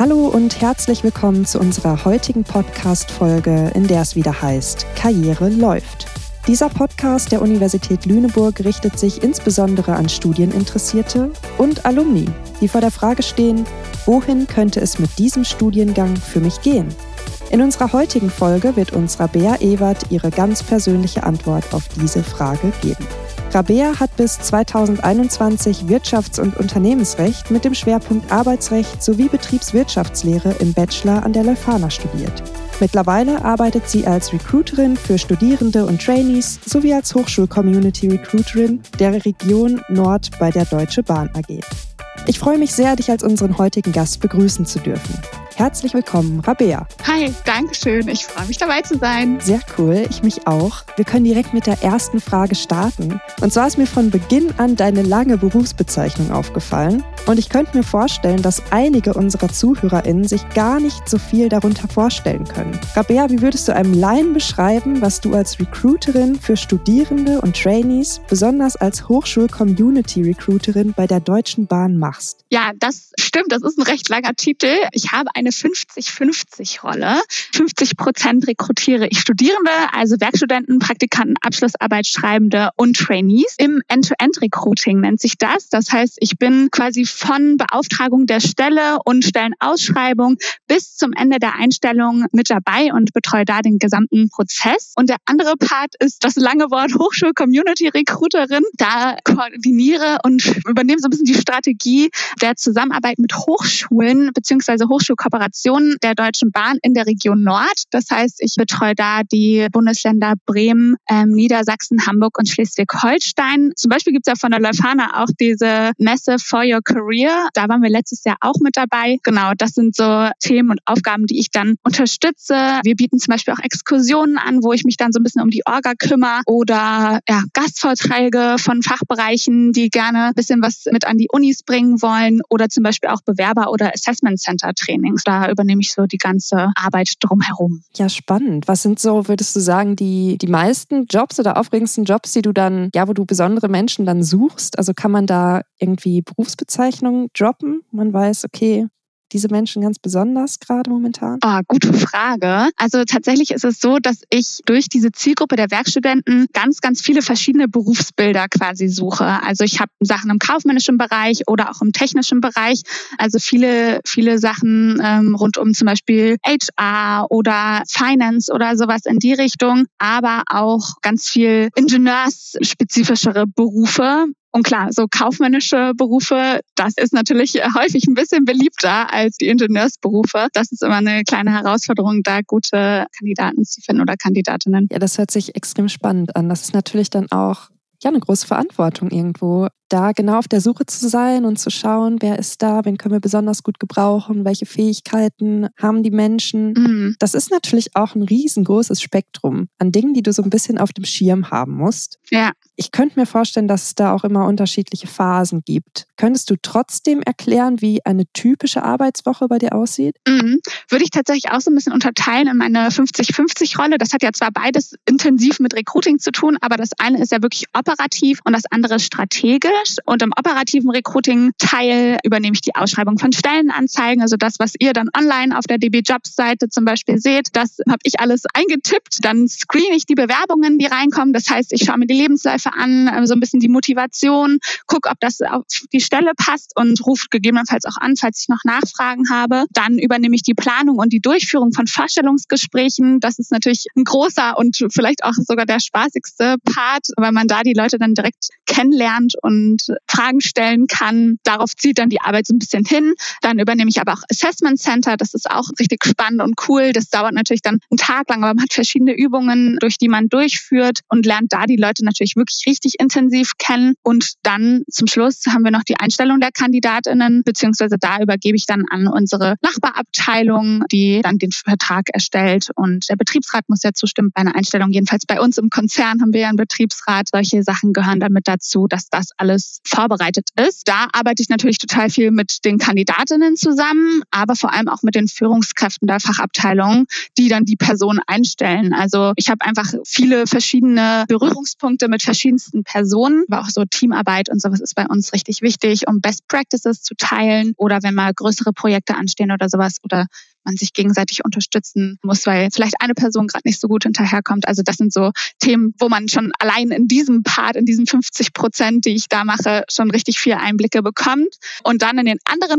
Hallo und herzlich willkommen zu unserer heutigen Podcast-Folge, in der es wieder heißt Karriere läuft. Dieser Podcast der Universität Lüneburg richtet sich insbesondere an Studieninteressierte und Alumni, die vor der Frage stehen, wohin könnte es mit diesem Studiengang für mich gehen? In unserer heutigen Folge wird uns Rabea Ewert ihre ganz persönliche Antwort auf diese Frage geben. Rabea hat bis 2021 Wirtschafts- und Unternehmensrecht mit dem Schwerpunkt Arbeitsrecht sowie Betriebswirtschaftslehre im Bachelor an der Leuphana studiert. Mittlerweile arbeitet sie als Recruiterin für Studierende und Trainees sowie als Hochschul-Community-Recruiterin der Region Nord bei der Deutsche Bahn AG. Ich freue mich sehr, dich als unseren heutigen Gast begrüßen zu dürfen. Herzlich willkommen, Rabea. Hi, danke schön. Ich freue mich, dabei zu sein. Sehr cool, ich mich auch. Wir können direkt mit der ersten Frage starten. Und zwar ist mir von Beginn an deine lange Berufsbezeichnung aufgefallen. Und ich könnte mir vorstellen, dass einige unserer ZuhörerInnen sich gar nicht so viel darunter vorstellen können. Rabea, wie würdest du einem Laien beschreiben, was du als Recruiterin für Studierende und Trainees, besonders als Hochschul-Community-Recruiterin bei der Deutschen Bahn machst? Ja, das stimmt. Das ist ein recht langer Titel. Ich habe eine 50-50-Rolle. 50% rekrutiere ich Studierende, also Werkstudenten, Praktikanten, Abschlussarbeit, und Trainees. Im End-to-End-Recruiting nennt sich das. Das heißt, ich bin quasi von Beauftragung der Stelle und Stellenausschreibung bis zum Ende der Einstellung mit dabei und betreue da den gesamten Prozess. Und der andere Part ist das lange Wort Hochschul-Community-Recruiterin. Da koordiniere und übernehme so ein bisschen die Strategie der Zusammenarbeit mit Hochschulen bzw. Hochschulkooperationen der Deutschen Bahn in der Region Nord. Das heißt, ich betreue da die Bundesländer Bremen, Niedersachsen, Hamburg und Schleswig-Holstein. Zum Beispiel gibt es ja von der Leuphana auch diese Messe For Your Career. Da waren wir letztes Jahr auch mit dabei. Genau, das sind so Themen und Aufgaben, die ich dann unterstütze. Wir bieten zum Beispiel auch Exkursionen an, wo ich mich dann so ein bisschen um die Orga kümmere oder Gastvorträge von Fachbereichen, die gerne ein bisschen was mit an die Unis bringen wollen oder zum Beispiel auch Bewerber- oder Assessment Center Trainings. Da übernehme ich so die ganze Arbeit drumherum. Ja, spannend. Was sind so, würdest du sagen, die meisten Jobs oder aufregendsten Jobs, die du dann, wo du besondere Menschen dann suchst? Also kann man da irgendwie Berufsbezeichnungen droppen? Man weiß, okay, diese Menschen ganz besonders gerade momentan? Gute Frage. Also tatsächlich ist es so, dass ich durch diese Zielgruppe der Werkstudenten ganz, ganz viele verschiedene Berufsbilder quasi suche. Also ich habe Sachen im kaufmännischen Bereich oder auch im technischen Bereich. Also viele Sachen rund um zum Beispiel HR oder Finance oder sowas in die Richtung. Aber auch ganz viel ingenieursspezifischere Berufe. Und klar, so kaufmännische Berufe, das ist natürlich häufig ein bisschen beliebter als die Ingenieursberufe. Das ist immer eine kleine Herausforderung, da gute Kandidaten zu finden oder Kandidatinnen. Ja, das hört sich extrem spannend an. Das ist natürlich dann auch eine große Verantwortung irgendwo, da genau auf der Suche zu sein und zu schauen, wer ist da, wen können wir besonders gut gebrauchen, welche Fähigkeiten haben die Menschen. Mhm. Das ist natürlich auch ein riesengroßes Spektrum an Dingen, die du so ein bisschen auf dem Schirm haben musst. Ja. Ich könnte mir vorstellen, dass es da auch immer unterschiedliche Phasen gibt. Könntest du trotzdem erklären, wie eine typische Arbeitswoche bei dir aussieht? Mhm. Würde ich tatsächlich auch so ein bisschen unterteilen in meine 50-50-Rolle. Das hat ja zwar beides intensiv mit Recruiting zu tun, aber das eine ist ja wirklich operativ und das andere strategisch. Und im operativen Recruiting-Teil übernehme ich die Ausschreibung von Stellenanzeigen. Also das, was ihr dann online auf der DB Jobs-Seite zum Beispiel seht, das habe ich alles eingetippt. Dann screene ich die Bewerbungen, die reinkommen. Das heißt, ich schaue mir die Lebensläufe an, so ein bisschen die Motivation, gucke, ob das auf die Stelle passt und rufe gegebenenfalls auch an, falls ich noch Nachfragen habe. Dann übernehme ich die Planung und die Durchführung von Vorstellungsgesprächen. Das ist natürlich ein großer und vielleicht auch sogar der spaßigste Part, weil man da die Leute dann direkt kennenlernt und Fragen stellen kann. Darauf zielt dann die Arbeit so ein bisschen hin. Dann übernehme ich aber auch Assessment Center. Das ist auch richtig spannend und cool. Das dauert natürlich dann einen Tag lang, aber man hat verschiedene Übungen, durch die man durchführt und lernt da die Leute natürlich wirklich richtig intensiv kennen. Und dann zum Schluss haben wir noch die Einstellung der KandidatInnen, beziehungsweise da übergebe ich dann an unsere Nachbarabteilung, die dann den Vertrag erstellt. Und der Betriebsrat muss ja zustimmen bei einer Einstellung. Jedenfalls bei uns im Konzern haben wir ja einen Betriebsrat. Solche Sachen gehören dann mit dazu, dass das alles alles vorbereitet ist. Da arbeite ich natürlich total viel mit den Kandidatinnen zusammen, aber vor allem auch mit den Führungskräften der Fachabteilung, die dann die Person einstellen. Also ich habe einfach viele verschiedene Berührungspunkte mit verschiedensten Personen, aber auch so Teamarbeit und sowas ist bei uns richtig wichtig, um Best Practices zu teilen oder wenn mal größere Projekte anstehen oder sowas oder man sich gegenseitig unterstützen muss, weil vielleicht eine Person gerade nicht so gut hinterherkommt. Also das sind so Themen, wo man schon allein in diesem Part, in diesen 50%, die ich da mache, schon richtig viel Einblicke bekommt. Und dann in den anderen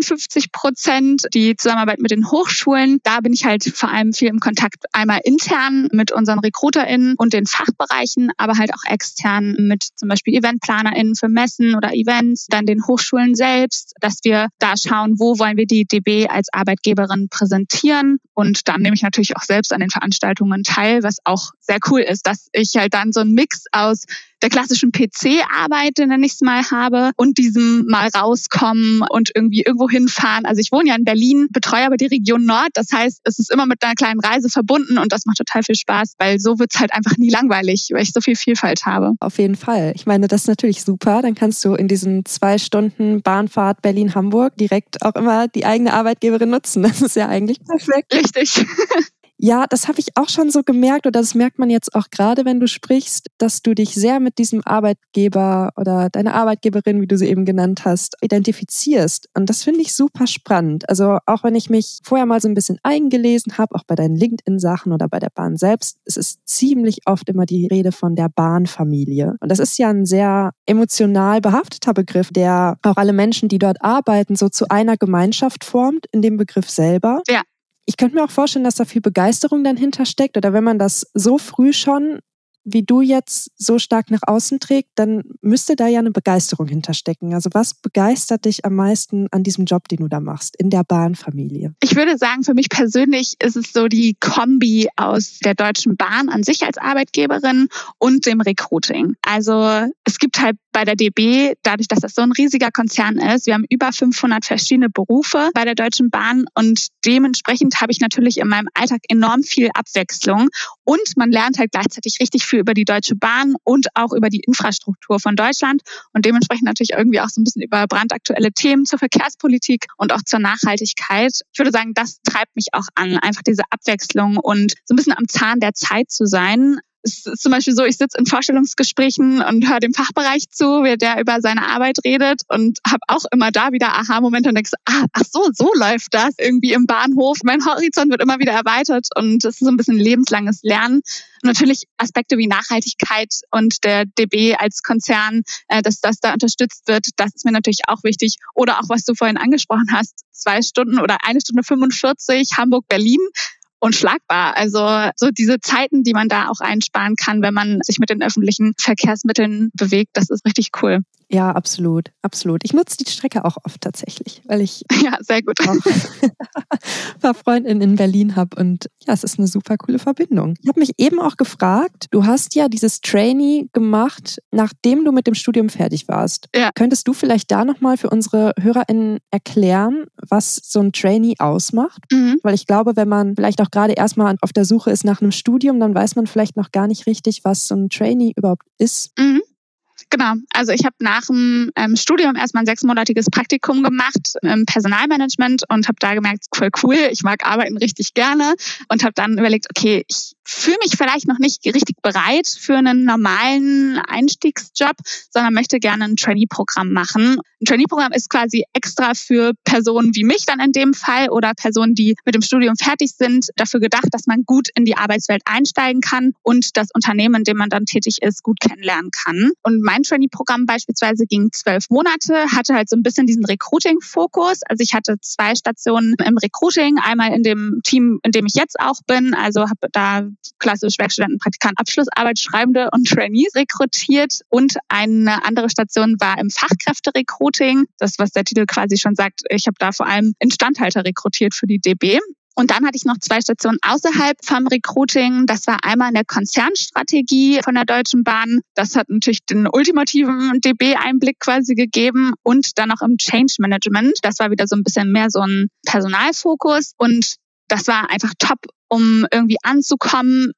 50%, die Zusammenarbeit mit den Hochschulen, da bin ich halt vor allem viel im Kontakt, einmal intern mit unseren RecruiterInnen und den Fachbereichen, aber halt auch extern mit zum Beispiel EventplanerInnen für Messen oder Events, dann den Hochschulen selbst, dass wir da schauen, wo wollen wir die DB als Arbeitgeberin präsentieren. Und dann nehme ich natürlich auch selbst an den Veranstaltungen teil, was auch sehr cool ist, dass ich halt dann so einen Mix aus der klassischen PC-Arbeit, nenne ich es mal, habe und diesem mal rauskommen und irgendwie irgendwo hinfahren. Also ich wohne ja in Berlin, betreue aber die Region Nord. Das heißt, es ist immer mit einer kleinen Reise verbunden und das macht total viel Spaß, weil so wird es halt einfach nie langweilig, weil ich so viel Vielfalt habe. Auf jeden Fall. Ich meine, das ist natürlich super. Dann kannst du in diesen 2 Stunden Bahnfahrt Berlin-Hamburg direkt auch immer die eigene Arbeitgeberin nutzen. Das ist ja eigentlich perfekt. Richtig. Ja, das habe ich auch schon so gemerkt oder das merkt man jetzt auch gerade, wenn du sprichst, dass du dich sehr mit diesem Arbeitgeber oder deiner Arbeitgeberin, wie du sie eben genannt hast, identifizierst. Und das finde ich super spannend. Also auch wenn ich mich vorher mal so ein bisschen eingelesen habe, auch bei deinen LinkedIn-Sachen oder bei der Bahn selbst, es ist ziemlich oft immer die Rede von der Bahnfamilie. Und das ist ja ein sehr emotional behafteter Begriff, der auch alle Menschen, die dort arbeiten, so zu einer Gemeinschaft formt, in dem Begriff selber. Ja. Ich könnte mir auch vorstellen, dass da viel Begeisterung dann hintersteckt oder wenn man das so früh schon, wie du jetzt, so stark nach außen trägt, dann müsste da ja eine Begeisterung hinterstecken. Also was begeistert dich am meisten an diesem Job, den du da machst, in der Bahnfamilie? Ich würde sagen, für mich persönlich ist es so die Kombi aus der Deutschen Bahn an sich als Arbeitgeberin und dem Recruiting. Also es gibt halt bei der DB, dadurch, dass das so ein riesiger Konzern ist, wir haben über 500 verschiedene Berufe bei der Deutschen Bahn und dementsprechend habe ich natürlich in meinem Alltag enorm viel Abwechslung und man lernt halt gleichzeitig richtig viel über die Deutsche Bahn und auch über die Infrastruktur von Deutschland und dementsprechend natürlich irgendwie auch so ein bisschen über brandaktuelle Themen zur Verkehrspolitik und auch zur Nachhaltigkeit. Ich würde sagen, das treibt mich auch an, einfach diese Abwechslung und so ein bisschen am Zahn der Zeit zu sein. Es ist zum Beispiel so, ich sitze in Vorstellungsgesprächen und höre dem Fachbereich zu, wie der über seine Arbeit redet und habe auch immer da wieder Aha-Momente und denke so, ach so läuft das irgendwie im Bahnhof. Mein Horizont wird immer wieder erweitert und es ist so ein bisschen lebenslanges Lernen. Und natürlich Aspekte wie Nachhaltigkeit und der DB als Konzern, dass das da unterstützt wird, das ist mir natürlich auch wichtig. Oder auch, was du vorhin angesprochen hast, 2 Stunden oder 1 Stunde 45 Hamburg-Berlin. Unschlagbar. Also so diese Zeiten, die man da auch einsparen kann, wenn man sich mit den öffentlichen Verkehrsmitteln bewegt, das ist richtig cool. Ja, absolut, absolut. Ich nutze die Strecke auch oft tatsächlich, weil ich ja, sehr gut. auch ein paar Freundinnen in Berlin habe und ja, es ist eine super coole Verbindung. Ich habe mich eben auch gefragt, du hast ja dieses Trainee gemacht, nachdem du mit dem Studium fertig warst. Ja. Könntest du vielleicht da nochmal für unsere HörerInnen erklären, was so ein Trainee ausmacht? Mhm. Weil ich glaube, wenn man vielleicht auch gerade erstmal auf der Suche ist nach einem Studium, dann weiß man vielleicht noch gar nicht richtig, was so ein Trainee überhaupt ist. Mhm. Genau, also ich habe nach dem Studium erstmal ein 6-monatiges Praktikum gemacht im Personalmanagement und habe da gemerkt, voll cool, ich mag arbeiten richtig gerne und habe dann überlegt, okay, ich fühle mich vielleicht noch nicht richtig bereit für einen normalen Einstiegsjob, sondern möchte gerne ein Trainee-Programm machen. Ein Trainee-Programm ist quasi extra für Personen wie mich dann in dem Fall oder Personen, die mit dem Studium fertig sind, dafür gedacht, dass man gut in die Arbeitswelt einsteigen kann und das Unternehmen, in dem man dann tätig ist, gut kennenlernen kann. Und mein Trainee-Programm beispielsweise ging 12 Monate, hatte halt so ein bisschen diesen Recruiting-Fokus. Also ich hatte 2 Stationen im Recruiting, einmal in dem Team, in dem ich jetzt auch bin, also habe da klassisch Werkstudenten, Praktikanten, Abschlussarbeit, Schreibende und Trainees rekrutiert und eine andere Station war im Fachkräfte-Recruiting. Das, was der Titel quasi schon sagt, ich habe da vor allem Instandhalter rekrutiert für die DB. Und dann hatte ich noch 2 Stationen außerhalb vom Recruiting. Das war einmal in der Konzernstrategie von der Deutschen Bahn. Das hat natürlich den ultimativen DB-Einblick quasi gegeben. Und dann noch im Change Management. Das war wieder so ein bisschen mehr so ein Personalfokus. Und das war einfach top, um irgendwie anzukommen,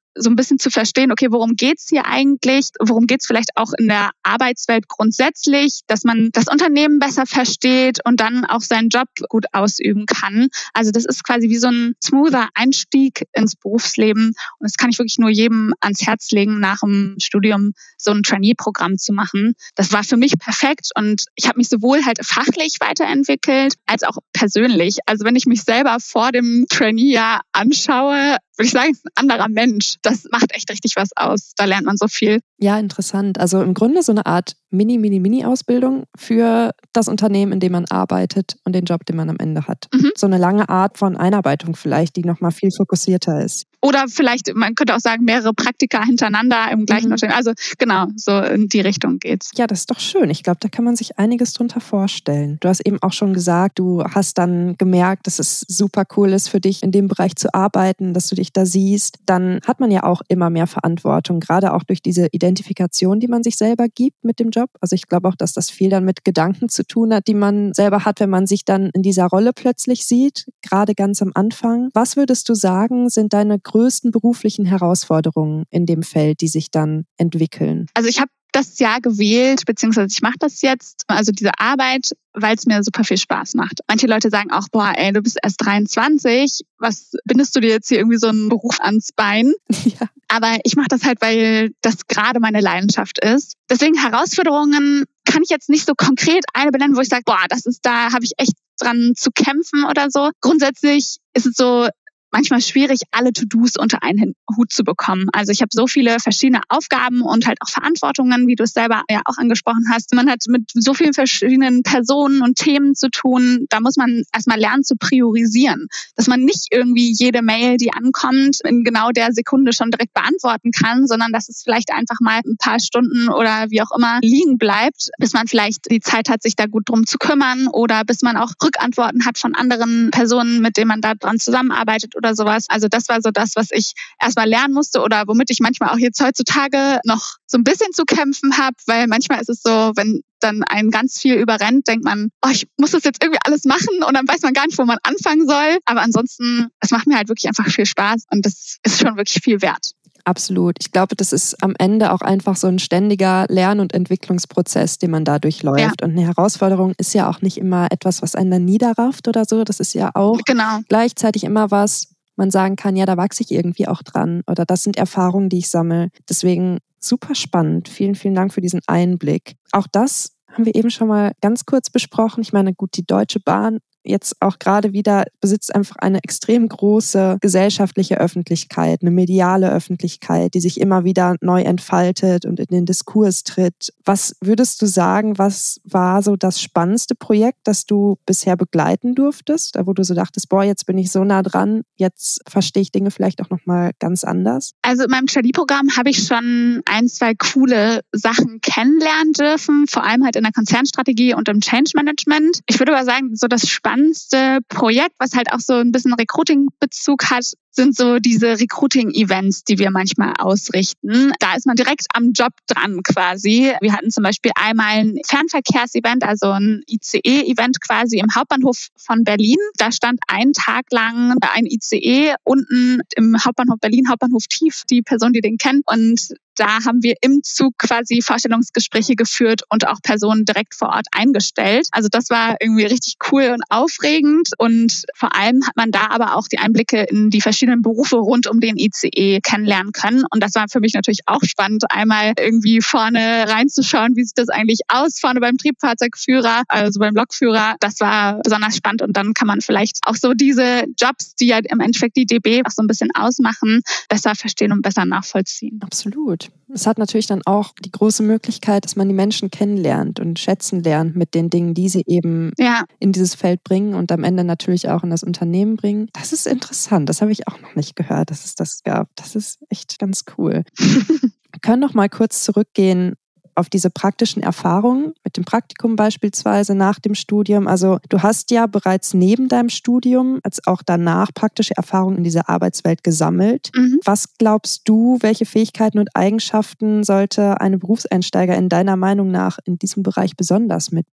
so ein bisschen zu verstehen, okay, worum geht's hier eigentlich? Worum geht's vielleicht auch in der Arbeitswelt grundsätzlich, dass man das Unternehmen besser versteht und dann auch seinen Job gut ausüben kann. Also das ist quasi wie so ein smoother Einstieg ins Berufsleben. Und das kann ich wirklich nur jedem ans Herz legen, nach dem Studium so ein Trainee-Programm zu machen. Das war für mich perfekt und ich habe mich sowohl halt fachlich weiterentwickelt, als auch persönlich. Also wenn ich mich selber vor dem Trainee-Jahr anschaue, würde ich sagen, ist ein anderer Mensch. Das macht echt richtig was aus. Da lernt man so viel. Ja, interessant. Also im Grunde so eine Art Mini-Ausbildung für das Unternehmen, in dem man arbeitet und den Job, den man am Ende hat. So eine lange Art von Einarbeitung vielleicht, die nochmal viel fokussierter ist. Oder vielleicht, man könnte auch sagen, mehrere Praktika hintereinander im gleichen Unternehmen. Also genau, so in die Richtung geht's. Ja, das ist doch schön. Ich glaube, da kann man sich einiges drunter vorstellen. Du hast eben auch schon gesagt, du hast dann gemerkt, dass es super cool ist für dich, in dem Bereich zu arbeiten, dass du dich da siehst. Dann hat man ja auch immer mehr Verantwortung, gerade auch durch diese Identifikation, die man sich selber gibt mit dem Job. Also ich glaube auch, dass das viel dann mit Gedanken zu tun hat, die man selber hat, wenn man sich dann in dieser Rolle plötzlich sieht, gerade ganz am Anfang. Was würdest du sagen, sind deine größten beruflichen Herausforderungen in dem Feld, die sich dann entwickeln? Also ich habe das Jahr gewählt, beziehungsweise ich mache das jetzt, also diese Arbeit, weil es mir super viel Spaß macht. Manche Leute sagen auch, boah, ey, du bist erst 23, was bindest du dir jetzt hier irgendwie so einen Beruf ans Bein? Ja. Aber ich mache das halt, weil das gerade meine Leidenschaft ist. Deswegen Herausforderungen kann ich jetzt nicht so konkret eine benennen, wo ich sage, boah, da habe ich echt dran zu kämpfen oder so. Grundsätzlich ist es so, manchmal schwierig, alle To-Dos unter einen Hut zu bekommen. Also ich habe so viele verschiedene Aufgaben und halt auch Verantwortungen, wie du es selber ja auch angesprochen hast. Man hat mit so vielen verschiedenen Personen und Themen zu tun. Da muss man erstmal lernen zu priorisieren. Dass man nicht irgendwie jede Mail, die ankommt, in genau der Sekunde schon direkt beantworten kann, sondern dass es vielleicht einfach mal ein paar Stunden oder wie auch immer liegen bleibt, bis man vielleicht die Zeit hat, sich da gut drum zu kümmern oder bis man auch Rückantworten hat von anderen Personen, mit denen man da dran zusammenarbeitet oder sowas. Also das war so das, was ich erstmal lernen musste oder womit ich manchmal auch jetzt heutzutage noch so ein bisschen zu kämpfen habe, weil manchmal ist es so, wenn dann einen ganz viel überrennt, denkt man, oh, ich muss das jetzt irgendwie alles machen und dann weiß man gar nicht, wo man anfangen soll. Aber ansonsten, es macht mir halt wirklich einfach viel Spaß und das ist schon wirklich viel wert. Absolut. Ich glaube, das ist am Ende auch einfach so ein ständiger Lern- und Entwicklungsprozess, den man da durchläuft. Ja. Und eine Herausforderung ist ja auch nicht immer etwas, was einen dann niederrafft oder so. Das ist ja auch gleichzeitig immer was, man sagen kann, ja, da wachse ich irgendwie auch dran. Oder das sind Erfahrungen, die ich sammle. Deswegen super spannend. Vielen, vielen Dank für diesen Einblick. Auch das haben wir eben schon mal ganz kurz besprochen. Ich meine, gut, die Deutsche Bahn jetzt auch gerade wieder besitzt einfach eine extrem große gesellschaftliche Öffentlichkeit, eine mediale Öffentlichkeit, die sich immer wieder neu entfaltet und in den Diskurs tritt. Was würdest du sagen, was war so das spannendste Projekt, das du bisher begleiten durftest, wo du so dachtest, boah, jetzt bin ich so nah dran, jetzt verstehe ich Dinge vielleicht auch nochmal ganz anders? Also in meinem Trainee-Programm habe ich schon 1, 2 coole Sachen kennenlernen dürfen, vor allem halt in der Konzernstrategie und im Change Management. Ich würde aber sagen, so das spannendste Projekt, was halt auch so ein bisschen Recruiting-Bezug hat, sind so diese Recruiting-Events, die wir manchmal ausrichten. Da ist man direkt am Job dran quasi. Wir hatten zum Beispiel einmal ein Fernverkehrsevent, also ein ICE-Event quasi im Hauptbahnhof von Berlin. Da stand einen Tag lang ein ICE unten im Hauptbahnhof Berlin, Hauptbahnhof Tief, die Person, die den kennt. Und da haben wir im Zug quasi Vorstellungsgespräche geführt und auch Personen direkt vor Ort eingestellt. Also das war irgendwie richtig cool und aufregend. Und vor allem hat man da aber auch die Einblicke in die verschiedenen Berufe rund um den ICE kennenlernen können. Und das war für mich natürlich auch spannend, einmal irgendwie vorne reinzuschauen, wie sieht das eigentlich aus, vorne beim Triebfahrzeugführer, also beim Lokführer. Das war besonders spannend. Und dann kann man vielleicht auch so diese Jobs, die ja im Endeffekt die DB auch so ein bisschen ausmachen, besser verstehen und besser nachvollziehen. Absolut. Es hat natürlich dann auch die große Möglichkeit, dass man die Menschen kennenlernt und schätzen lernt mit den Dingen, die sie eben in dieses Feld bringen und am Ende natürlich auch in das Unternehmen bringen. Das ist interessant. Das habe ich auch noch nicht gehört, dass es das gab. Das ist echt ganz cool. Wir können noch mal kurz zurückgehen auf diese praktischen Erfahrungen mit dem Praktikum beispielsweise nach dem Studium. Also du hast ja bereits neben deinem Studium als auch danach praktische Erfahrungen in dieser Arbeitswelt gesammelt. Was glaubst du, welche Fähigkeiten und Eigenschaften sollte eine Berufseinsteigerin deiner Meinung nach in diesem Bereich besonders mitbringen?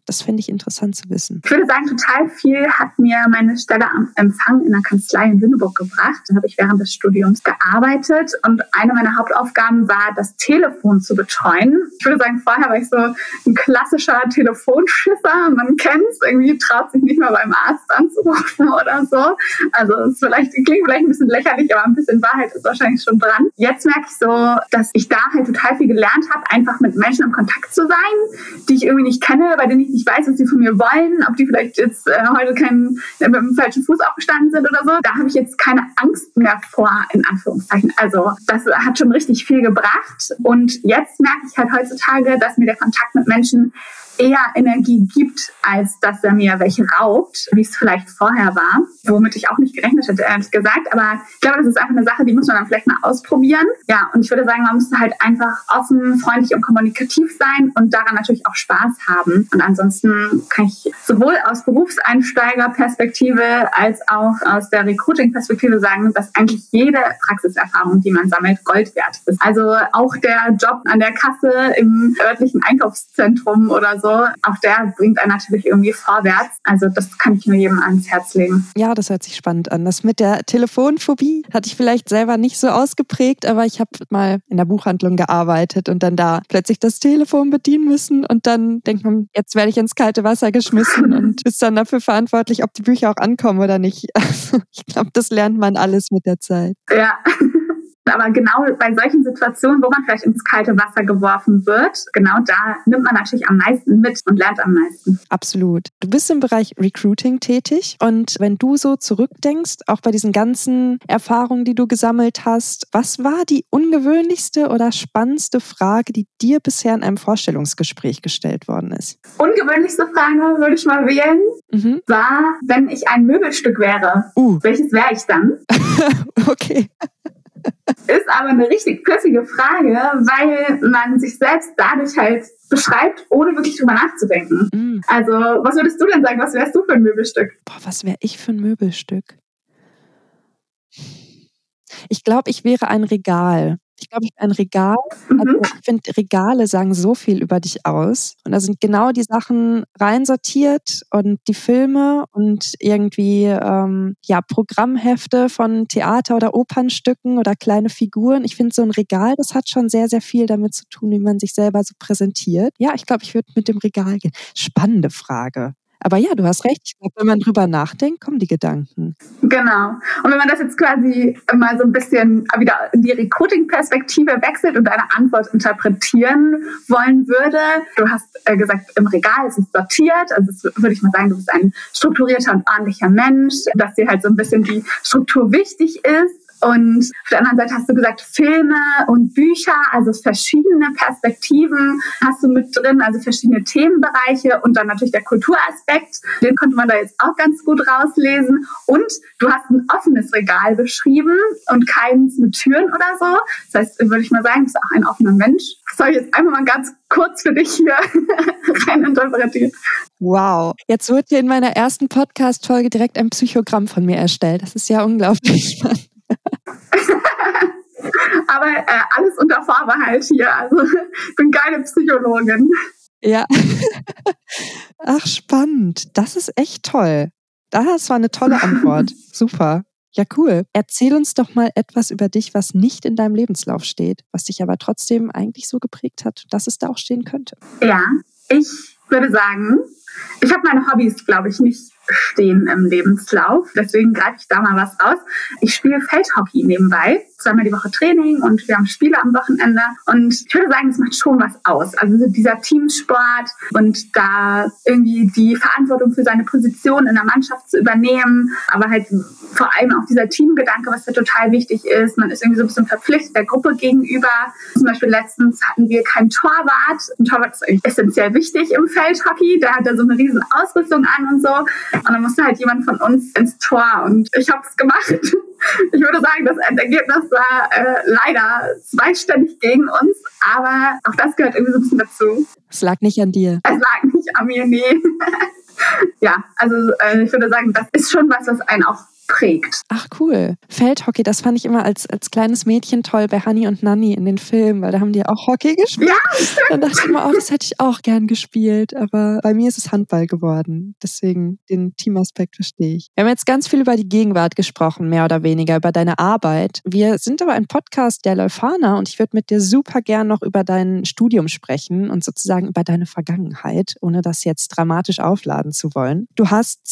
Das finde ich interessant zu wissen. Ich würde sagen, total viel hat mir meine Stelle am Empfang in der Kanzlei in Lüneburg gebracht. Da habe ich während des Studiums gearbeitet und eine meiner Hauptaufgaben war, das Telefon zu betreuen. Ich würde sagen, vorher war ich so ein klassischer Telefonschisser. Man kennt es, irgendwie traut sich nicht mal beim Arzt anzurufen oder so. Also es klingt vielleicht ein bisschen lächerlich, aber ein bisschen Wahrheit ist wahrscheinlich schon dran. Jetzt merke ich so, dass ich da halt total viel gelernt habe, einfach mit Menschen im Kontakt zu sein, die ich irgendwie nicht kenne, bei denen ich nicht weiß, was sie von mir wollen, ob die vielleicht jetzt heute mit dem falschen Fuß aufgestanden sind oder so. Da habe ich jetzt keine Angst mehr vor, in Anführungszeichen. Also das hat schon richtig viel gebracht. Und jetzt merke ich halt heutzutage, dass mir der Kontakt mit Menschen eher Energie gibt, als dass er mir welche raubt, wie es vielleicht vorher war, womit ich auch nicht gerechnet hätte, ehrlich gesagt. Aber ich glaube, das ist einfach eine Sache, die muss man dann vielleicht mal ausprobieren. Ja, und ich würde sagen, man muss halt einfach offen, freundlich und kommunikativ sein und daran natürlich auch Spaß haben. Und ansonsten kann ich sowohl aus Berufseinsteigerperspektive als auch aus der Recruiting-Perspektive sagen, dass eigentlich jede Praxiserfahrung, die man sammelt, Gold wert ist. Also auch der Job an der Kasse im örtlichen Einkaufszentrum oder so, auch der bringt einen natürlich irgendwie vorwärts. Also das kann ich nur jedem ans Herz legen. Ja, das hört sich spannend an. Das mit der Telefonphobie hatte ich vielleicht selber nicht so ausgeprägt, aber ich habe mal in der Buchhandlung gearbeitet und dann da plötzlich das Telefon bedienen müssen und dann denkt man, jetzt werde ich ins kalte Wasser geschmissen und ist dann dafür verantwortlich, ob die Bücher auch ankommen oder nicht. Also ich glaube, das lernt man alles mit der Zeit. Ja. Aber genau bei solchen Situationen, wo man vielleicht ins kalte Wasser geworfen wird, genau da nimmt man natürlich am meisten mit und lernt am meisten. Absolut. Du bist im Bereich Recruiting tätig und wenn du so zurückdenkst, auch bei diesen ganzen Erfahrungen, die du gesammelt hast, was war die ungewöhnlichste oder spannendste Frage, die dir bisher in einem Vorstellungsgespräch gestellt worden ist? Ungewöhnlichste Frage, würde ich mal wählen, war, wenn ich ein Möbelstück wäre, welches wäre ich dann? Okay. Ist aber eine richtig pfiffige Frage, weil man sich selbst dadurch halt beschreibt, ohne wirklich drüber nachzudenken. Also, was würdest du denn sagen? Was wärst du für ein Möbelstück? Was wäre ich für ein Möbelstück? Ich glaube, ich wäre ein Regal. Ich glaube, ich bin ein Regal. Also ich finde, Regale sagen so viel über dich aus. Und da sind genau die Sachen reinsortiert und die Filme und irgendwie Programmhefte von Theater- oder Opernstücken oder kleine Figuren. Ich finde, so ein Regal, das hat schon sehr, sehr viel damit zu tun, wie man sich selber so präsentiert. Ja, ich glaube, ich würde mit dem Regal gehen. Spannende Frage. Aber ja, du hast recht. Ich glaube, wenn man drüber nachdenkt, kommen die Gedanken. Genau. Und wenn man das jetzt quasi mal so ein bisschen wieder in die Recruiting-Perspektive wechselt und deine Antwort interpretieren wollen würde, du hast gesagt, im Regal ist es sortiert. Also würde ich mal sagen, du bist ein strukturierter und ordentlicher Mensch, dass dir halt so ein bisschen die Struktur wichtig ist. Und auf der anderen Seite hast du gesagt, Filme und Bücher, also verschiedene Perspektiven hast du mit drin, also verschiedene Themenbereiche und dann natürlich der Kulturaspekt, den konnte man da jetzt auch ganz gut rauslesen. Und du hast ein offenes Regal beschrieben und keins mit Türen oder so. Das heißt, würde ich mal sagen, du bist auch ein offener Mensch. Das soll ich jetzt einfach mal ganz kurz für dich hier rein interpretieren. Wow, jetzt wird hier in meiner ersten Podcast-Folge direkt ein Psychogramm von mir erstellt. Das ist ja unglaublich spannend. Aber alles unter Vorbehalt hier. Also ich bin keine Psychologin. Ja. Ach, spannend. Das ist echt toll. Das war eine tolle Antwort. Super. Ja, cool. Erzähl uns doch mal etwas über dich, was nicht in deinem Lebenslauf steht, was dich aber trotzdem eigentlich so geprägt hat, dass es da auch stehen könnte. Ja, ich würde sagen, ich habe meine Hobbys, glaube ich, nicht stehen im Lebenslauf. Deswegen greife ich da mal was raus. Ich spiele Feldhockey nebenbei. 2-mal die Woche Training und wir haben Spiele am Wochenende. Und ich würde sagen, es macht schon was aus. Also dieser Teamsport und da irgendwie die Verantwortung für seine Position in der Mannschaft zu übernehmen. Aber halt vor allem auch dieser Teamgedanke, was da total wichtig ist. Man ist irgendwie so ein bisschen verpflichtet der Gruppe gegenüber. Zum Beispiel letztens hatten wir keinen Torwart. Ein Torwart ist eigentlich essentiell wichtig im Feldhockey. Der hat da so eine riesen Ausrüstung an und so. Und dann musste halt jemand von uns ins Tor und ich habe es gemacht. Ich würde sagen, das Endergebnis war leider zweistellig gegen uns, aber auch das gehört irgendwie so ein bisschen dazu. Es lag nicht an dir. Es lag nicht an mir, nee. Ja, also ich würde sagen, das ist schon was einen auch prägt. Ach cool. Feldhockey, das fand ich immer als kleines Mädchen toll bei Hani und Nanni in den Filmen, weil da haben die auch Hockey gespielt. Ja, dann dachte ich immer, das hätte ich auch gern gespielt, aber bei mir ist es Handball geworden. Deswegen den Teamaspekt verstehe ich. Wir haben jetzt ganz viel über die Gegenwart gesprochen, mehr oder weniger, über deine Arbeit. Wir sind aber ein Podcast der Leuphana und ich würde mit dir super gern noch über dein Studium sprechen und sozusagen über deine Vergangenheit, ohne das jetzt dramatisch aufladen zu wollen. Du hast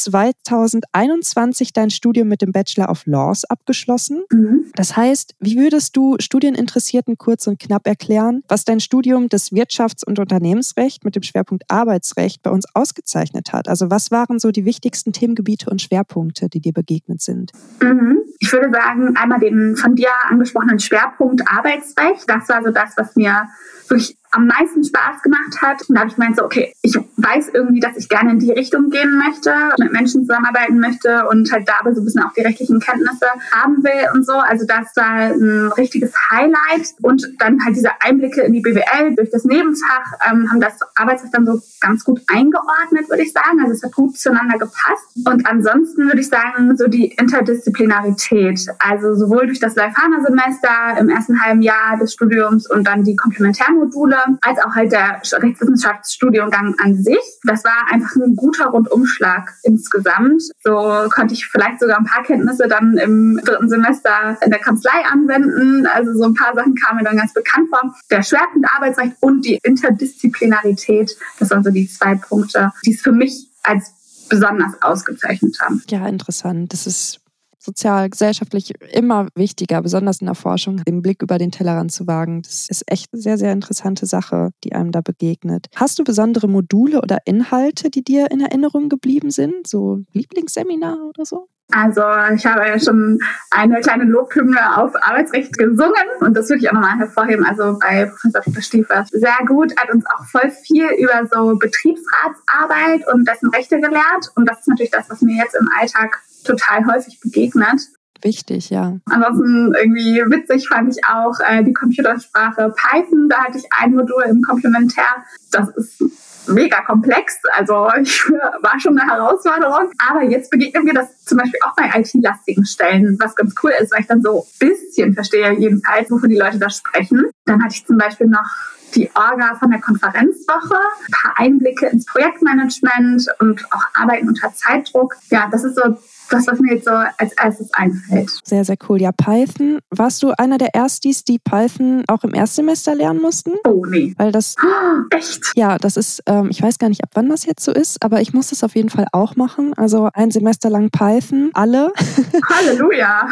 2021 dein Studium mit dem Bachelor of Laws abgeschlossen. Das heißt, wie würdest du Studieninteressierten kurz und knapp erklären, was dein Studium des Wirtschafts- und Unternehmensrecht mit dem Schwerpunkt Arbeitsrecht bei uns ausgezeichnet hat? Also was waren so die wichtigsten Themengebiete und Schwerpunkte, die dir begegnet sind? Ich würde sagen, einmal den von dir angesprochenen Schwerpunkt Arbeitsrecht. Das war so das, was mir wirklich am meisten Spaß gemacht hat. Und da habe ich gemeint, so, okay, ich weiß irgendwie, dass ich gerne in die Richtung gehen möchte, mit Menschen zusammenarbeiten möchte und halt dabei so ein bisschen auch die rechtlichen Kenntnisse haben will und so. Also das war ein richtiges Highlight. Und dann halt diese Einblicke in die BWL durch das Nebenfach haben das Arbeitsrecht dann so ganz gut eingeordnet, würde ich sagen. Also es hat gut zueinander gepasst. Und ansonsten würde ich sagen, so die Interdisziplinarität. Also sowohl durch das Leuphana-Semester im ersten halben Jahr des Studiums und dann die Komplementärmodule, als auch halt der Rechtswissenschaftsstudiengang an sich. Das war einfach ein guter Rundumschlag insgesamt. So konnte ich vielleicht sogar ein paar Kenntnisse dann im 3. Semester in der Kanzlei anwenden. Also so ein paar Sachen kamen mir dann ganz bekannt vor. Der Schwerpunkt Arbeitsrecht und die Interdisziplinarität, das waren so die 2 Punkte, die es für mich als besonders ausgezeichnet haben. Ja, interessant. Das ist sozial, gesellschaftlich immer wichtiger, besonders in der Forschung, den Blick über den Tellerrand zu wagen. Das ist echt eine sehr, sehr interessante Sache, die einem da begegnet. Hast du besondere Module oder Inhalte, die dir in Erinnerung geblieben sind? So Lieblingsseminar oder so? Also ich habe ja schon eine kleine Lobhymne auf Arbeitsrecht gesungen und das würde ich auch nochmal hervorheben. Also bei Professor Dr. Stiefers sehr gut, hat uns auch voll viel über so Betriebsratsarbeit und dessen Rechte gelehrt. Und das ist natürlich das, was mir jetzt im Alltag total häufig begegnet. Wichtig, ja. Ansonsten irgendwie witzig fand ich auch die Computersprache Python. Da hatte ich ein Modul im Komplementär. Das ist mega komplex, also war schon eine Herausforderung. Aber jetzt begegnet mir das zum Beispiel auch bei IT-lastigen Stellen, was ganz cool ist, weil ich dann so ein bisschen verstehe jedenfalls, wovon die Leute da sprechen. Dann hatte ich zum Beispiel noch die Orga von der Konferenzwoche, ein paar Einblicke ins Projektmanagement und auch Arbeiten unter Zeitdruck. Ja, das ist so das, was mir jetzt so als erstes einfällt. Sehr, sehr cool. Ja, Python. Warst du einer der Erstis, die Python auch im Erstsemester lernen mussten? Oh, nee. Weil das... echt? Ja, das ist, ich weiß gar nicht, ab wann das jetzt so ist, aber ich muss das auf jeden Fall auch machen. Also ein Semester lang Python, alle. Halleluja!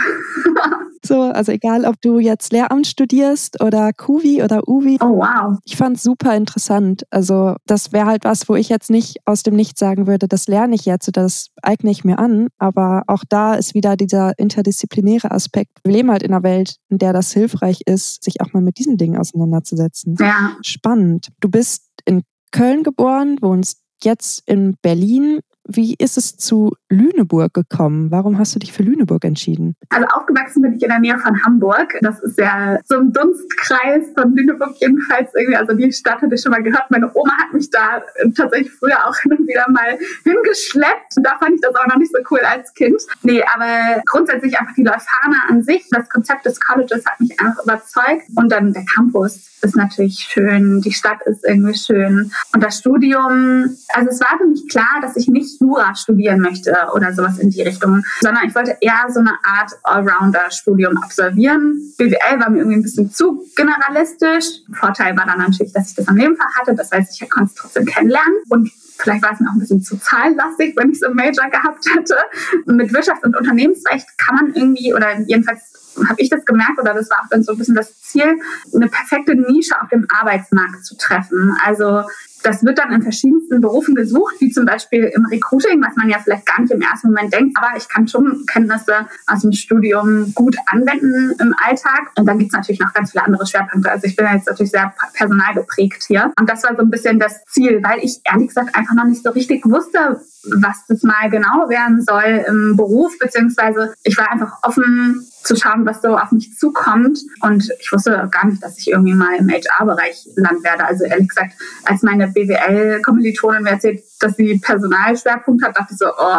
So, also egal, ob du jetzt Lehramt studierst oder Kuvi oder Uvi. Oh, wow. Ich fand es super interessant. Also das wäre halt was, wo ich jetzt nicht aus dem Nichts sagen würde, das lerne ich jetzt oder das eigne ich mir an. Aber auch da ist wieder dieser interdisziplinäre Aspekt. Wir leben halt in einer Welt, in der das hilfreich ist, sich auch mal mit diesen Dingen auseinanderzusetzen. Ja. Spannend. Du bist in Köln geboren, wohnst jetzt in Berlin. Wie ist es zu Lüneburg gekommen? Warum hast du dich für Lüneburg entschieden? Also aufgewachsen bin ich in der Nähe von Hamburg. Das ist ja so ein Dunstkreis von Lüneburg jedenfalls irgendwie. Also die Stadt hatte ich schon mal gehört. Meine Oma hat mich da tatsächlich früher auch hin und wieder mal hingeschleppt. Da fand ich das auch noch nicht so cool als Kind. Nee, aber grundsätzlich einfach die Leuphana an sich. Das Konzept des Colleges hat mich einfach überzeugt. Und dann der Campus ist natürlich schön. Die Stadt ist irgendwie schön. Und das Studium, also es war für mich klar, dass ich nicht Jura studieren möchte oder sowas in die Richtung, sondern ich wollte eher so eine Art Allrounder-Studium absolvieren. BWL war mir irgendwie ein bisschen zu generalistisch. Vorteil war dann natürlich, dass ich das am Nebenfach hatte. Das heißt, ich konnte es trotzdem kennenlernen und vielleicht war es mir auch ein bisschen zu zahlenlastig, wenn ich so einen Major gehabt hätte. Mit Wirtschafts- und Unternehmensrecht kann man irgendwie, oder jedenfalls habe ich das gemerkt, oder das war auch dann so ein bisschen das Ziel, eine perfekte Nische auf dem Arbeitsmarkt zu treffen. Also das wird dann in verschiedensten Berufen gesucht, wie zum Beispiel im Recruiting, was man ja vielleicht gar nicht im ersten Moment denkt, aber ich kann schon Kenntnisse aus dem Studium gut anwenden im Alltag. Und dann gibt es natürlich noch ganz viele andere Schwerpunkte. Also ich bin jetzt natürlich sehr personalgeprägt hier. Und das war so ein bisschen das Ziel, weil ich ehrlich gesagt einfach noch nicht so richtig wusste, was das mal genau werden soll im Beruf, beziehungsweise ich war einfach offen zu schauen, was so auf mich zukommt. Und ich wusste gar nicht, dass ich irgendwie mal im HR-Bereich landen werde. Also ehrlich gesagt, als meine BWL-Kommilitonin mir erzählt, dass sie Personalschwerpunkt hat, dachte ich so, oh,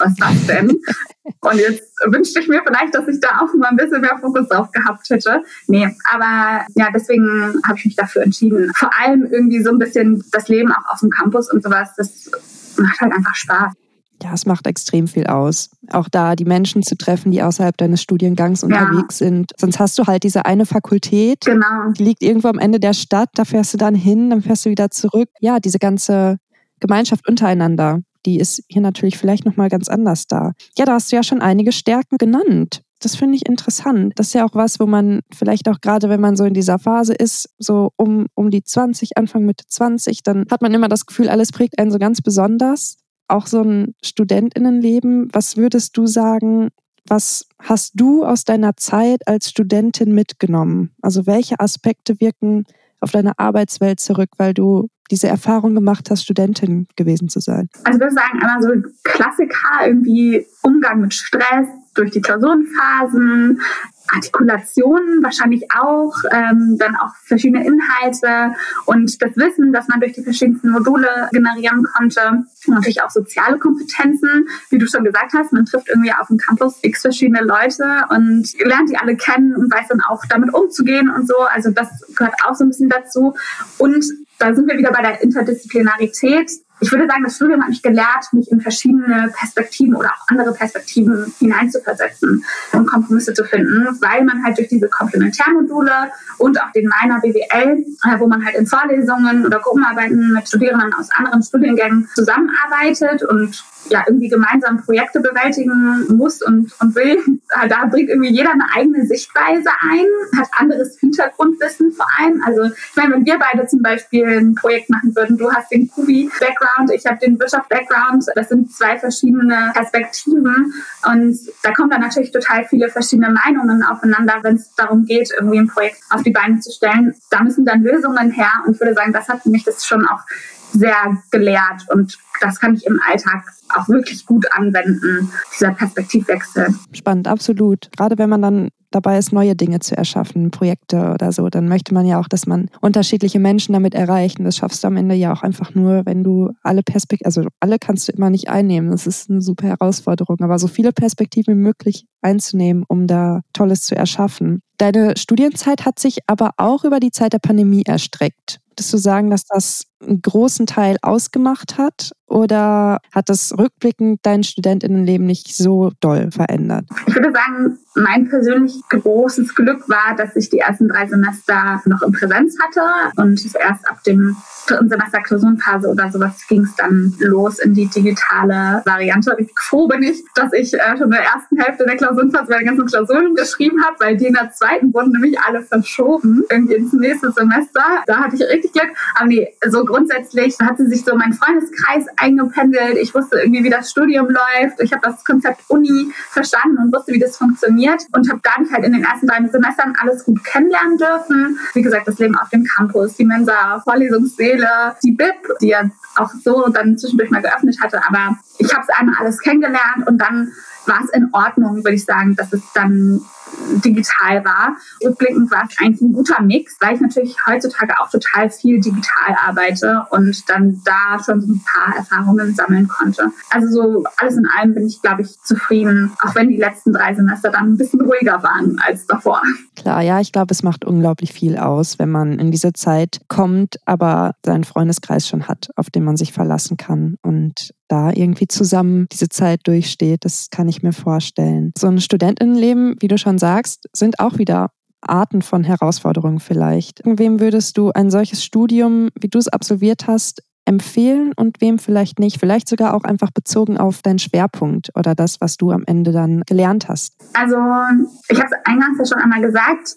was ist das denn? Und jetzt wünschte ich mir vielleicht, dass ich da auch mal ein bisschen mehr Fokus drauf gehabt hätte. Nee, aber ja, deswegen habe ich mich dafür entschieden. Vor allem irgendwie so ein bisschen das Leben auch auf dem Campus und sowas, das macht halt einfach Spaß. Ja, es macht extrem viel aus. Auch da die Menschen zu treffen, die außerhalb deines Studiengangs unterwegs sind. Sonst hast du halt diese eine Fakultät, die liegt irgendwo am Ende der Stadt, da fährst du dann hin, dann fährst du wieder zurück. Ja, diese ganze Gemeinschaft untereinander, die ist hier natürlich vielleicht nochmal ganz anders da. Ja, da hast du ja schon einige Stärken genannt. Das finde ich interessant. Das ist ja auch was, wo man vielleicht auch gerade, wenn man so in dieser Phase ist, so um die 20, Anfang Mitte 20, dann hat man immer das Gefühl, alles prägt einen so ganz besonders. Auch so ein StudentInnenleben. Was würdest du sagen, was hast du aus deiner Zeit als Studentin mitgenommen? Also welche Aspekte wirken auf deine Arbeitswelt zurück, weil du diese Erfahrung gemacht hast, Studentin gewesen zu sein? Also ich würde sagen, einmal so Klassiker, irgendwie Umgang mit Stress durch die Klausurenphasen, Artikulationen wahrscheinlich auch, dann auch verschiedene Inhalte und das Wissen, das man durch die verschiedensten Module generieren konnte. Und natürlich auch soziale Kompetenzen, wie du schon gesagt hast, man trifft irgendwie auf dem Campus x verschiedene Leute und lernt die alle kennen und weiß dann auch damit umzugehen und so. Also das gehört auch so ein bisschen dazu. Und da sind wir wieder bei der Interdisziplinarität. Ich würde sagen, das Studium hat mich gelehrt, mich in verschiedene Perspektiven oder auch andere Perspektiven hineinzuversetzen und Kompromisse zu finden, weil man halt durch diese Komplementärmodule und auch den Minor BWL, wo man halt in Vorlesungen oder Gruppenarbeiten mit Studierenden aus anderen Studiengängen zusammenarbeitet und ja irgendwie gemeinsam Projekte bewältigen muss und will. Da bringt irgendwie jeder eine eigene Sichtweise ein, hat anderes Hintergrundwissen vor allem. Also ich meine, wenn wir beide zum Beispiel ein Projekt machen würden, du hast den Kubi-Background, ich habe den Wirtschaft-Background, das sind zwei verschiedene Perspektiven und da kommen dann natürlich total viele verschiedene Meinungen aufeinander, wenn es darum geht, irgendwie ein Projekt auf die Beine zu stellen. Da müssen dann Lösungen her und ich würde sagen, das hat mich das schon auch sehr gelehrt und das kann ich im Alltag auch wirklich gut anwenden, dieser Perspektivwechsel. Spannend, absolut. Gerade wenn man dann dabei ist, neue Dinge zu erschaffen, Projekte oder so, dann möchte man ja auch, dass man unterschiedliche Menschen damit erreicht. Und das schaffst du am Ende ja auch einfach nur, wenn du alle Perspektiven, also alle kannst du immer nicht einnehmen. Das ist eine super Herausforderung, aber so viele Perspektiven wie möglich einzunehmen, um da Tolles zu erschaffen. Deine Studienzeit hat sich aber auch über die Zeit der Pandemie erstreckt. Würdest du sagen, dass das einen großen Teil ausgemacht hat oder hat das rückblickend dein StudentInnenleben nicht so doll verändert? Ich würde sagen, mein persönlich großes Glück war, dass ich die ersten 3 Semester noch in Präsenz hatte und erst ab dem 3. Semester Klausurenphase oder sowas ging es dann los in die digitale Variante. Richtig froh bin ich, dass ich schon in der ersten Hälfte der Klausurenphase meine ganzen Klausuren geschrieben habe, weil die in der zweiten wurden nämlich alle verschoben, irgendwie ins nächste Semester. Da hatte ich richtig Glück. Aber nee, so grundsätzlich hatte sich so mein Freundeskreis eingependelt. Ich wusste irgendwie, wie das Studium läuft. Ich habe das Konzept Uni verstanden und wusste, wie das funktioniert und habe dadurch halt in den ersten 3 Semestern alles gut kennenlernen dürfen. Wie gesagt, das Leben auf dem Campus, die Mensa, Vorlesungssäle, die BIP, die ja auch so dann zwischendurch mal geöffnet hatte. Aber ich habe es einmal alles kennengelernt und dann war es in Ordnung, würde ich sagen, dass es dann digital war. Rückblickend war es eigentlich ein guter Mix, weil ich natürlich heutzutage auch total viel digital arbeite und dann da schon so ein paar Erfahrungen sammeln konnte. Also so alles in allem bin ich, glaube ich, zufrieden, auch wenn die letzten 3 Semester dann ein bisschen ruhiger waren als davor. Klar, ja, ich glaube, es macht unglaublich viel aus, wenn man in diese Zeit kommt, aber seinen Freundeskreis schon hat, auf den man sich verlassen kann und da irgendwie zusammen diese Zeit durchsteht. Das kann ich mir vorstellen. So ein Studentinnenleben, wie du schon sagst, sind auch wieder Arten von Herausforderungen vielleicht. Wem würdest du ein solches Studium, wie du es absolviert hast, empfehlen und wem vielleicht nicht? Vielleicht sogar auch einfach bezogen auf deinen Schwerpunkt oder das, was du am Ende dann gelernt hast. Also ich habe es eingangs ja schon einmal gesagt,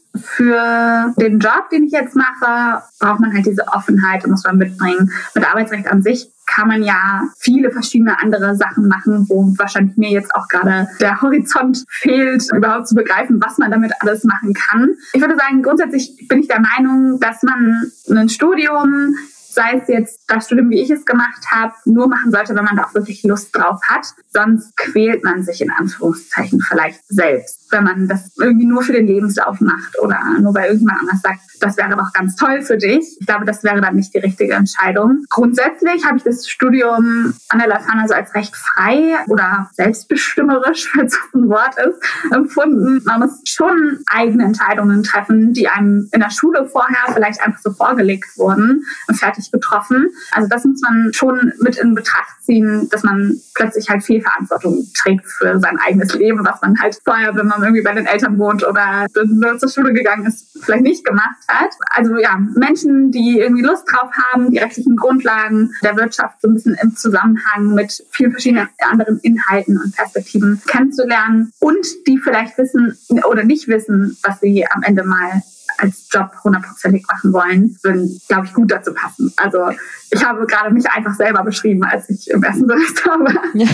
für den Job, den ich jetzt mache, braucht man halt diese Offenheit, muss man mitbringen. Mit Arbeitsrecht an sich kann man ja viele verschiedene andere Sachen machen, wo wahrscheinlich mir jetzt auch gerade der Horizont fehlt, überhaupt zu begreifen, was man damit alles machen kann. Ich würde sagen, grundsätzlich bin ich der Meinung, dass man ein Studium sei es jetzt das Studium, wie ich es gemacht habe, nur machen sollte, wenn man da auch wirklich Lust drauf hat. Sonst quält man sich in Anführungszeichen vielleicht selbst, wenn man das irgendwie nur für den Lebenslauf macht oder nur bei irgendjemand anders sagt, das wäre doch ganz toll für dich. Ich glaube, das wäre dann nicht die richtige Entscheidung. Grundsätzlich habe ich das Studium an der Leuphana so als recht frei oder selbstbestimmerisch, falls das ein Wort ist, empfunden. Man muss schon eigene Entscheidungen treffen, die einem in der Schule vorher vielleicht einfach so vorgelegt wurden und fertig getroffen. Also das muss man schon mit in Betracht ziehen, dass man plötzlich halt viel Verantwortung trägt für sein eigenes Leben, was man halt vorher, wenn man irgendwie bei den Eltern wohnt oder nur zur Schule gegangen ist, vielleicht nicht gemacht hat. Also ja, Menschen, die irgendwie Lust drauf haben, die rechtlichen Grundlagen der Wirtschaft so ein bisschen im Zusammenhang mit vielen verschiedenen anderen Inhalten und Perspektiven kennenzulernen und die vielleicht wissen oder nicht wissen, was sie am Ende mal als Job 100%ig machen wollen, würden, glaube ich, gut dazu passen. Also ich habe gerade mich einfach selber beschrieben, als ich im ersten Semester war. Ja.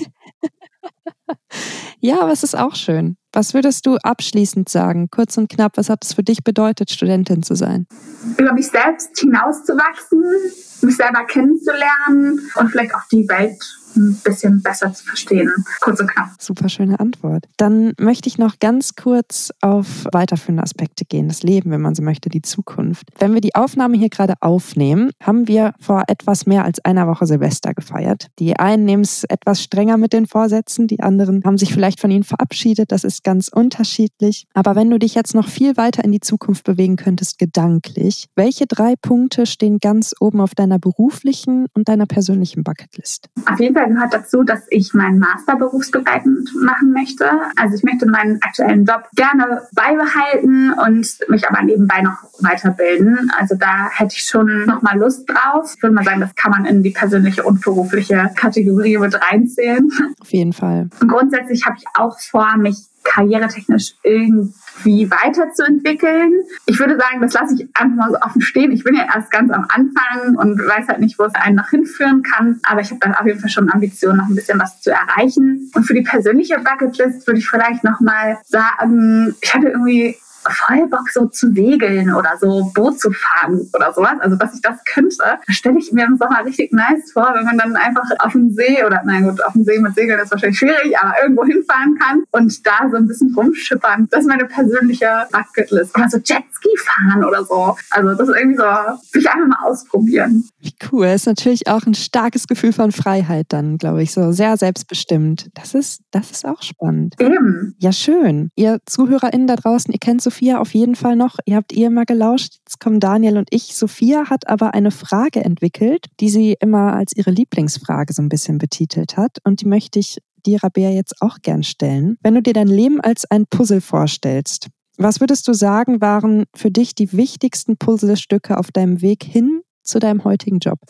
Ja, aber es ist auch schön. Was würdest du abschließend sagen, kurz und knapp, was hat es für dich bedeutet, Studentin zu sein? Über mich selbst hinauszuwachsen, mich selber kennenzulernen und vielleicht auch die Welt ein bisschen besser zu verstehen. Kurz und knapp. Super schöne Antwort. Dann möchte ich noch ganz kurz auf weiterführende Aspekte gehen. Das Leben, wenn man so möchte, die Zukunft. Wenn wir die Aufnahme hier gerade aufnehmen, haben wir vor etwas mehr als einer Woche Silvester gefeiert. Die einen nehmen es etwas strenger mit den Vorsätzen, die anderen haben sich vielleicht von ihnen verabschiedet. Das ist ganz unterschiedlich. Aber wenn du dich jetzt noch viel weiter in die Zukunft bewegen könntest, gedanklich, welche 3 Punkte stehen ganz oben auf deiner beruflichen und deiner persönlichen Bucketlist? Auf jeden Fall gehört dazu, dass ich meinen Master berufsbegleitend machen möchte. Also ich möchte meinen aktuellen Job gerne beibehalten und mich aber nebenbei noch weiterbilden. Also da hätte ich schon nochmal Lust drauf. Ich würde mal sagen, das kann man in die persönliche und berufliche Kategorie mit reinzählen. Auf jeden Fall. Und grundsätzlich habe ich auch vor, mich karrieretechnisch irgendwie weiterzuentwickeln. Ich würde sagen, das lasse ich einfach mal so offen stehen. Ich bin ja erst ganz am Anfang und weiß halt nicht, wo es einen noch hinführen kann. Aber ich habe dann auf jeden Fall schon Ambitionen, noch ein bisschen was zu erreichen. Und für die persönliche Bucketlist würde ich vielleicht nochmal sagen, ich hatte irgendwie voll Bock, so zu segeln oder so Boot zu fahren oder sowas. Also, dass ich das könnte, da stelle ich mir im Sommer richtig nice vor, wenn man dann einfach auf dem See oder, nein gut, auf dem See mit Segeln ist wahrscheinlich schwierig, aber irgendwo hinfahren kann und da so ein bisschen rumschippern. Das ist meine persönliche Bucketlist. Oder so Jetski fahren oder so. Also, das ist irgendwie so, sich einfach mal ausprobieren. Wie cool. Das ist natürlich auch ein starkes Gefühl von Freiheit dann, glaube ich, so sehr selbstbestimmt. Das ist auch spannend. Eben. Ja, schön. Ihr ZuhörerInnen da draußen, ihr kennt Sophia auf jeden Fall noch. Ihr habt ihr mal gelauscht. Jetzt kommen Daniel und ich. Sophia hat aber eine Frage entwickelt, die sie immer als ihre Lieblingsfrage so ein bisschen betitelt hat. Und die möchte ich dir, Rabea, jetzt auch gern stellen. Wenn du dir dein Leben als ein Puzzle vorstellst, was würdest du sagen, waren für dich die wichtigsten Puzzlestücke auf deinem Weg hin zu deinem heutigen Job?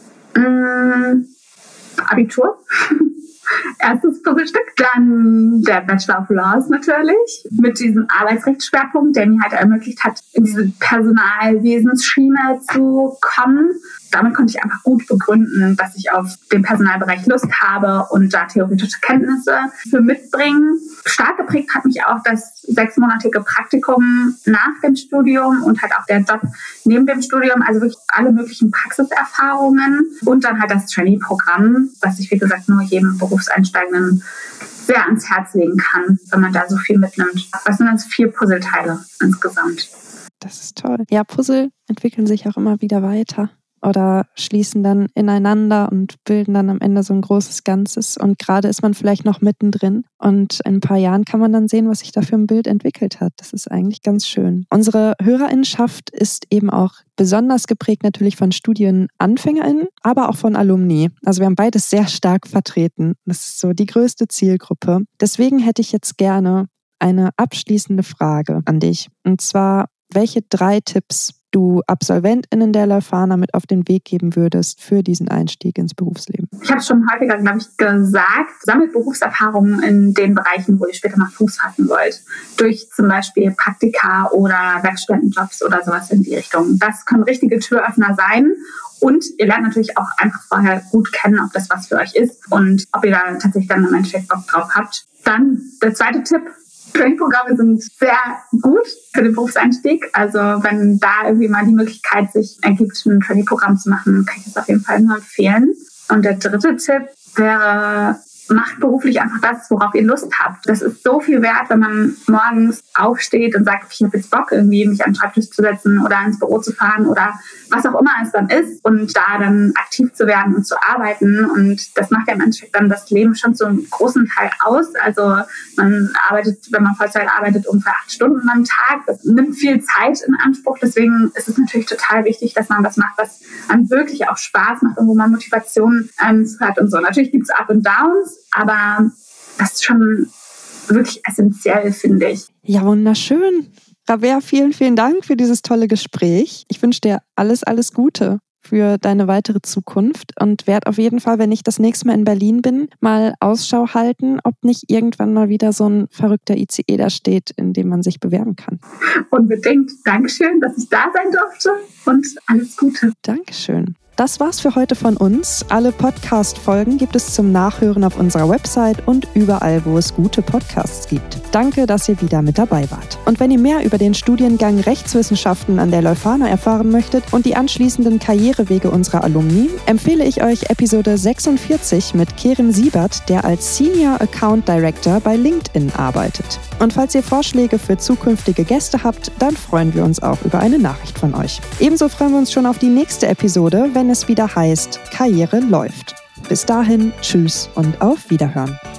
Abitur. Erstes Puzzlestück, dann der Bachelor of Laws natürlich, mit diesem Arbeitsrechtsschwerpunkt, der mir halt ermöglicht hat, in diese Personalwesensschiene zu kommen. Damit konnte ich einfach gut begründen, dass ich auf den Personalbereich Lust habe und da theoretische Kenntnisse für mitbringen. Stark geprägt hat mich auch das 6-monatige Praktikum nach dem Studium und halt auch der Job neben dem Studium, also wirklich alle möglichen Praxiserfahrungen und dann halt das Trainee-Programm, was ich, wie gesagt, nur jedem Berufseinsteigenden sehr ans Herz legen kann, wenn man da so viel mitnimmt. Das sind dann 4 Puzzleteile insgesamt. Das ist toll. Ja, Puzzle entwickeln sich auch immer wieder weiter oder schließen dann ineinander und bilden dann am Ende so ein großes Ganzes. Und gerade ist man vielleicht noch mittendrin und in ein paar Jahren kann man dann sehen, was sich da für ein Bild entwickelt hat. Das ist eigentlich ganz schön. Unsere HörerInnenschaft ist eben auch besonders geprägt natürlich von StudienanfängerInnen, aber auch von Alumni. Also wir haben beides sehr stark vertreten. Das ist so die größte Zielgruppe. Deswegen hätte ich jetzt gerne eine abschließende Frage an dich. Und zwar, welche 3 Tipps du AbsolventInnen der Leuphana mit auf den Weg geben würdest für diesen Einstieg ins Berufsleben? Ich habe es schon häufiger, glaube ich, gesagt, sammelt Berufserfahrungen in den Bereichen, wo ihr später mal Fuß fassen wollt. Durch zum Beispiel Praktika oder Werkstudentenjobs oder sowas in die Richtung. Das können richtige Türöffner sein. Und ihr lernt natürlich auch einfach vorher gut kennen, ob das was für euch ist und ob ihr da tatsächlich dann im Endeffekt Bock drauf habt. Dann der zweite Tipp, Trainee-Programme sind sehr gut für den Berufseinstieg. Also wenn da irgendwie mal die Möglichkeit sich ergibt, ein Trainee-Programm zu machen, kann ich das auf jeden Fall nur empfehlen. Und der dritte Tipp wäre, macht beruflich einfach das, worauf ihr Lust habt. Das ist so viel wert, wenn man morgens aufsteht und sagt, okay, ich habe jetzt Bock, irgendwie mich an den Schreibtisch zu setzen oder ins Büro zu fahren oder was auch immer es dann ist und da dann aktiv zu werden und zu arbeiten. Und das macht ja im Endeffekt dann das Leben schon zu einem großen Teil aus. Also man arbeitet, wenn man Vollzeit arbeitet, ungefähr 8 Stunden am Tag. Das nimmt viel Zeit in Anspruch. Deswegen ist es natürlich total wichtig, dass man was macht, was einem wirklich auch Spaß macht und wo man Motivation hat und so. Natürlich gibt es Up und Downs, aber das ist schon wirklich essentiell, finde ich. Ja, wunderschön. Rabea, vielen, vielen Dank für dieses tolle Gespräch. Ich wünsche dir alles, alles Gute für deine weitere Zukunft und werde auf jeden Fall, wenn ich das nächste Mal in Berlin bin, mal Ausschau halten, ob nicht irgendwann mal wieder so ein verrückter ICE da steht, in dem man sich bewerben kann. Unbedingt. Dankeschön, dass ich da sein durfte und alles Gute. Dankeschön. Das war's für heute von uns. Alle Podcast-Folgen gibt es zum Nachhören auf unserer Website und überall, wo es gute Podcasts gibt. Danke, dass ihr wieder mit dabei wart. Und wenn ihr mehr über den Studiengang Rechtswissenschaften an der Leuphana erfahren möchtet und die anschließenden Karrierewege unserer Alumni, empfehle ich euch Episode 46 mit Kerem Siebert, der als Senior Account Director bei LinkedIn arbeitet. Und falls ihr Vorschläge für zukünftige Gäste habt, dann freuen wir uns auch über eine Nachricht von euch. Ebenso freuen wir uns schon auf die nächste Episode, wenn es wieder heißt, Karriere läuft. Bis dahin, tschüss und auf Wiederhören.